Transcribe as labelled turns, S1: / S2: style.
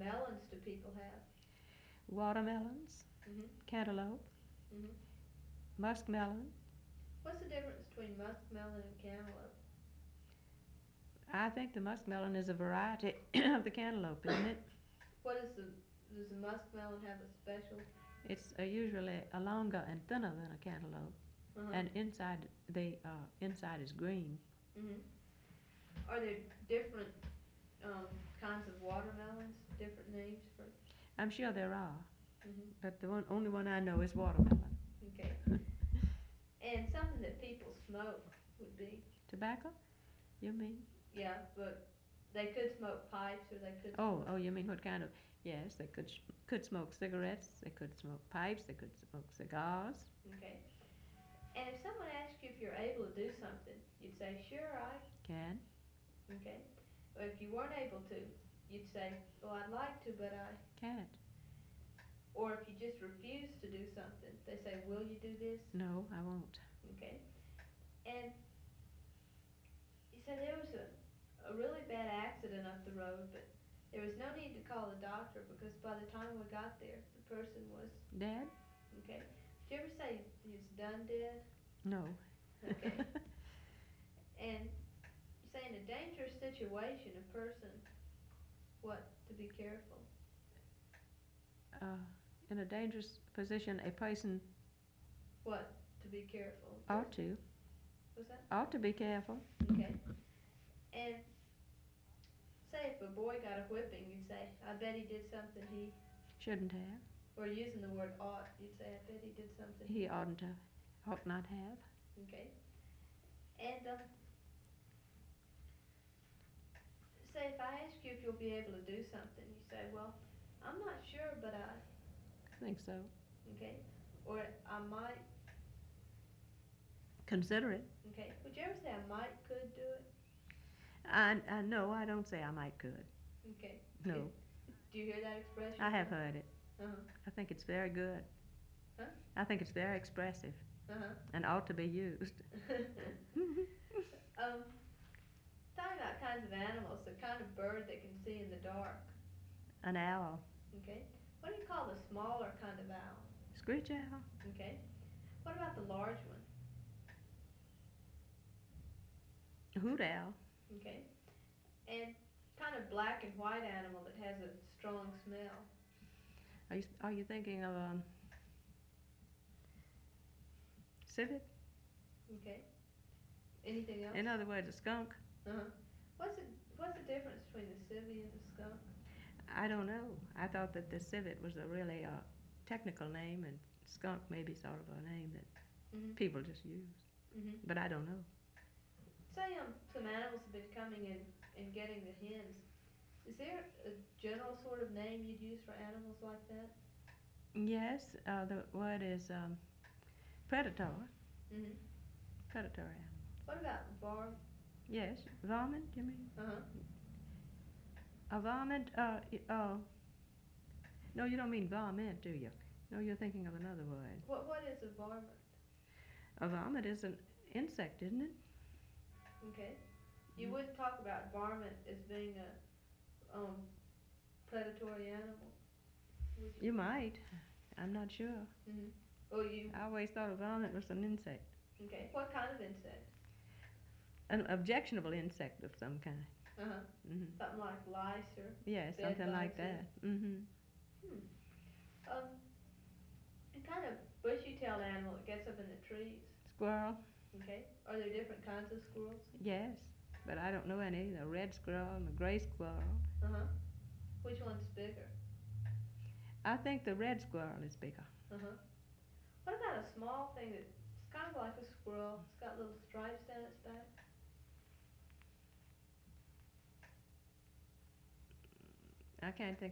S1: melons do people have?
S2: Watermelons,
S1: Mhm.
S2: cantaloupe,
S1: Mhm.
S2: muskmelon.
S1: What's the difference between muskmelon and cantaloupe?
S2: I think the muskmelon is a variety of the cantaloupe, isn't it?
S1: What is the does the muskmelon have a special?
S2: It's usually a longer and thinner than a cantaloupe,
S1: Uh huh.
S2: and inside the inside is green.
S1: Mhm. Are there different kinds of watermelons? Different names for?
S2: I'm sure there are,
S1: Mhm.
S2: but the only one I know is watermelon.
S1: Okay. And something that people smoke would be,
S2: Tobacco? You mean?
S1: yeah, but they could smoke pipes or they could
S2: Oh,
S1: smoke.
S2: oh, you mean what kind of? Yes, they could smoke cigarettes. They could smoke pipes. They could smoke cigars.
S1: Okay. And if someone asks you if you're able to do something, you'd say, sure, I.
S2: Can?
S1: Okay. Or if you weren't able to, you'd say, well, I'd like to, but I.
S2: Can't.
S1: Or if you just refuse to do something, they say, will you do this?
S2: No, I won't.
S1: Okay. And you said there was a really bad accident up the road, but there was no need to call the doctor because by the time we got there, the person was.
S2: Dad?
S1: Okay. Did you ever say he was done dead?
S2: No.
S1: Okay. And you say in a dangerous situation, a person, what, to be careful?
S2: uh, in a dangerous position, a person
S1: What, to be careful?
S2: ought to
S1: What's that?
S2: ought to be careful.
S1: Okay. And say if a boy got a whipping, you'd say, I bet he did something he,
S2: Shouldn't have.
S1: or using the word ought, you'd say, I bet he did something
S2: He oughtn't to. Ought not have.
S1: Okay. And say if I ask you if you'll be able to do something, you say, well, I'm not sure, but I.
S2: I think so.
S1: Okay. Or I might.
S2: Consider it.
S1: Okay. Would you ever say I might could do it?
S2: I no, I don't say I might could.
S1: Okay.
S2: No.
S1: Do you hear that expression?
S2: I have heard it.
S1: Uh-huh.
S2: I think it's very good.
S1: Huh?
S2: I think it's very expressive
S1: Uh-huh.
S2: and ought to be used.
S1: um, Talking about kinds of animals, the kind of bird that can see in the dark.
S2: An owl.
S1: Okay. What do you call the smaller kind of owl?
S2: Screech owl.
S1: Okay. What about the large one?
S2: Hoot owl.
S1: Okay. And kind of black and white animal that has a strong smell.
S2: Are you thinking of civet?
S1: Okay. Anything else?
S2: In other words, a skunk?
S1: Uh-huh. What's the difference between the civvy and the skunk?
S2: I don't know. I thought that the civet was a really technical name, and skunk maybe sort of a name that
S1: Mhm.
S2: people just use.
S1: Mhm.
S2: But I don't know.
S1: Say some animals have been coming in and getting the hens. Is there a general sort of name you'd use for animals like that?
S2: Yes, the word is predator.
S1: Mhm.
S2: Predatory animal.
S1: What about
S2: Yes, varmint. You mean
S1: Uh-huh.
S2: a varmint? No, you don't mean varmint, do you? No, you're thinking of another word.
S1: What is a varmint?
S2: A varmint is an insect, isn't it?
S1: Okay. You wouldn't talk about varmint as being a predatory animal, would you?
S2: You might. I'm not sure.
S1: Mhm. Oh, you.
S2: I always thought a varmint was an insect.
S1: Okay. What kind of insect?
S2: An objectionable insect of some kind.
S1: Uh-huh.
S2: Hmm.
S1: Something like lice or.
S2: Yes,
S1: Bed
S2: something like
S1: bugs,
S2: that. Hmm.
S1: Hmm. Um, a kind of bushy-tailed animal that gets up in the trees.
S2: Squirrel.
S1: Okay. Are there different kinds of squirrels?
S2: Yes, but I don't know any. The red squirrel and the gray squirrel.
S1: Uh-huh. Which one's bigger?
S2: I think the red squirrel is bigger.
S1: Uh-huh. What about a small thing that's kind of like a squirrel? It's got little stripes down its back.
S2: I can't think